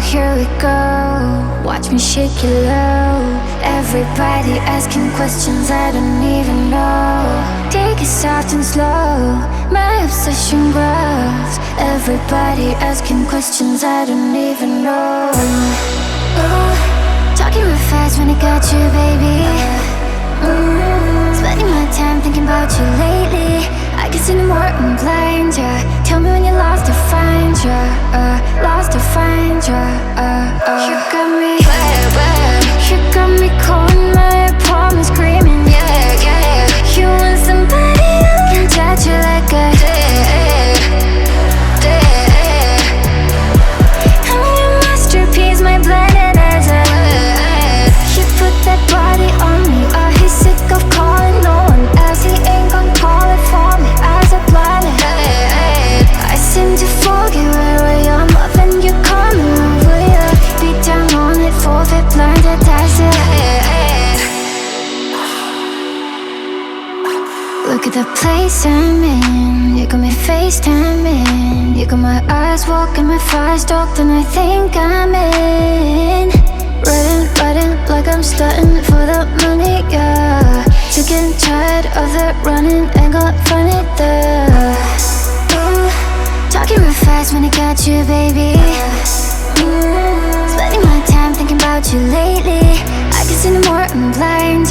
here we go. Watch me shake it low. Everybody asking questions I don't even know. Take it soft and slow, my obsession grows. Everybody asking questions I don't even know. Ooh, talking real fast when I got you, baby. Spending my time thinking about you lately. I can see no more, I'm blind, yeah. Tell me when you're lost to find ya, lost to find ya, You got me, you got me calling my apartment screaming, yeah, yeah. You want somebody who can touch you like a I'm your masterpiece, my blended as a You put that body on me, he's sick of calling no one else. He ain't gon' call it for me as a planet. I seem to forget where I am. Loving you coming over, yeah. Beat down on it, forfeit, learn to tax it. Look at the place I'm in. You got me FaceTiming. You got my eyes walking, my fire stalked, and I think I'm in. Riding like I'm starting for the money, yeah. Sick and tired of the running, ain't got funny there. Talking real fast when I got you, baby. Spending my time thinking about you lately. I can see no more, I'm blind,